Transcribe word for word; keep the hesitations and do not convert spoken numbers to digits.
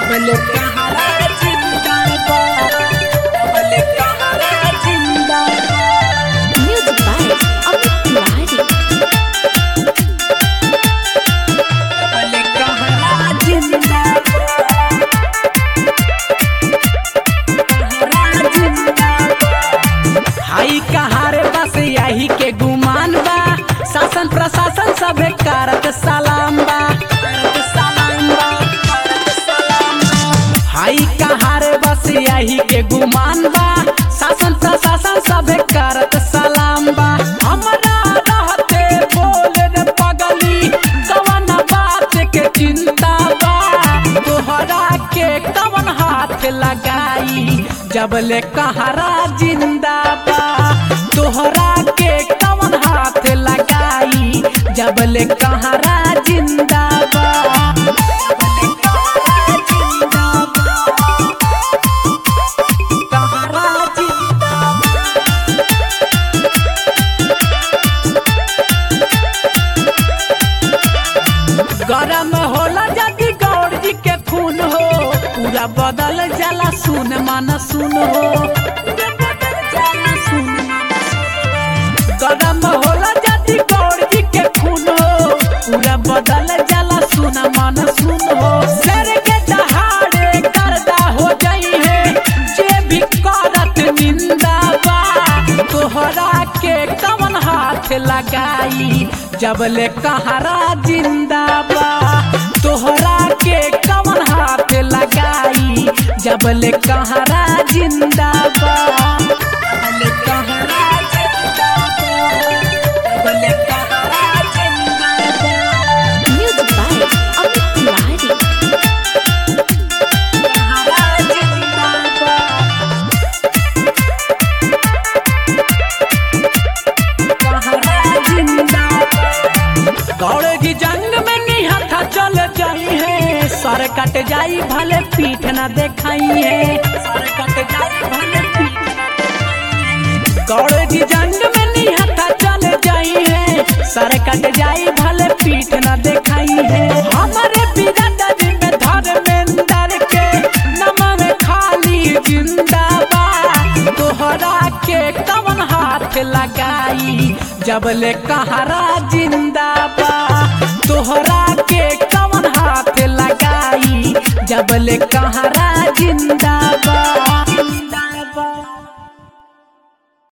बोले कहारा जिंदाबाद, बोले कहारा जिंदाबाद। Music by Amit Tiwari. बोले कहारा जिंदाबाद, कहारा जिंदाबाद। हाई कहारे बस यही के गुमान बा, शासन प्रशासन सभे करत सलाम बा, करत सलाम बा, करत सलाम बा। हाई कहारे बस यही के गुमान बा, शासन प्रशासन सभे करत सलाम बा। हमरा रहते बोले रे पगली, कवन बात के चिंता बा, तोहरा के कवन हाथ लगाई, जबले कहारा जिंदाबाद, तोहरा के कवन हाथ लगाई, जबले कहारा जिंदाबाद, जबले कहारा जिंदाबाद, कहारा जिंदाबाद। गरम होला जदी गौर जी के खून हो, पूरा बदल जाला सुन मन सुन हो, पूरा बदल जाला सुन मन सुन हो। गरम होला जदी गौर जी के खून हो, पूरा बदल जाला सुन मन सुन हो। सर के दहाड़े गर्दा हो जाई है, जे भी करत निंदा बा, तोहरा के कवन हाथ लगाई, जबले कहारा जिंदाबाद, तोहरा के कवन हाथ लगाई, जबले कहारा जिंदाबाद, जबले कहारा जिंदाबाद, जबले कहारा जिंदाबाद। Music by Amit Tiwari. कहारा जिंदाबाद, कहारा जिंदाबाद। गौड़ की जंग में निहत्था चल जाई है, सर कट जाई भले पीठ न देखाई है, सर कट जाई भले पीठ न देखाई है। गौड़ की जंग में निहत्था चल जाई है, सर कट जाई भले पीठ न देखाई है। हमारे बिरादरी में धर्मेंद्र के नम में खाली जिंदाबाद, तोहरा के कवन हाथ लगाई, जबले कहारा जिंदाबाद, तोहरा के कवन हाथ लगाई, जबले कहारा जिंदाबाद।